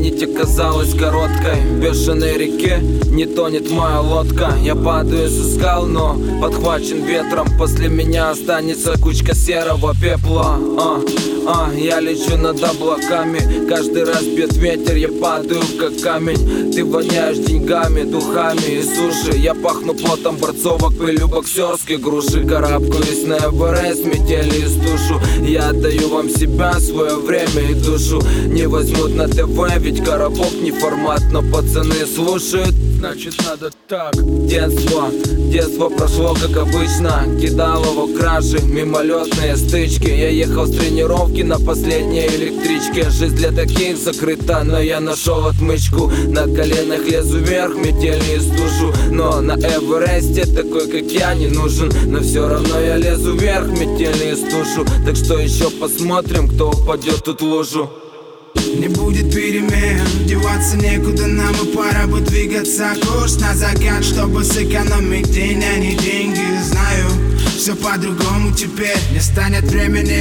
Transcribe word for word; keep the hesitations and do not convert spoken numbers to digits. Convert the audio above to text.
нить оказалась короткой. В бешеной реке не тонет моя лодка. Я падаю со скал, но подхвачен ветром. После меня останется кучка серого пепла. а, а, Я лечу над облаками. Каждый раз бьет ветер, я падаю как камень. Ты воняешь деньгами, духами и суши. Я пахну потом борцовок, пылью боксерской груши. Карабкаюсь на Эверест, метели и стушу. Я отдаю вам себя, свое время и душу. Не возьмут на ТВ, ведь коробок не формат. Но пацаны слушают, значит надо так. Детство, детство прошло как обычно. Кидал его краши, мимолетные стычки. Я ехал с тренировки на последней электричке. Жизнь для таких закрыта, но я нашел отмычку. На коленах лезу вверх, метели и стушу. Но на Эвересте такой как я не нужен. Но все равно я лезу вверх, метели и стушу. Так что еще посмотрим, кто упадет тут в лужу. Не будет перемен, деваться некуда нам, и пора бы двигаться. Курс на закат, чтобы сэкономить день, а не деньги. Знаю, все по-другому теперь, не станет времени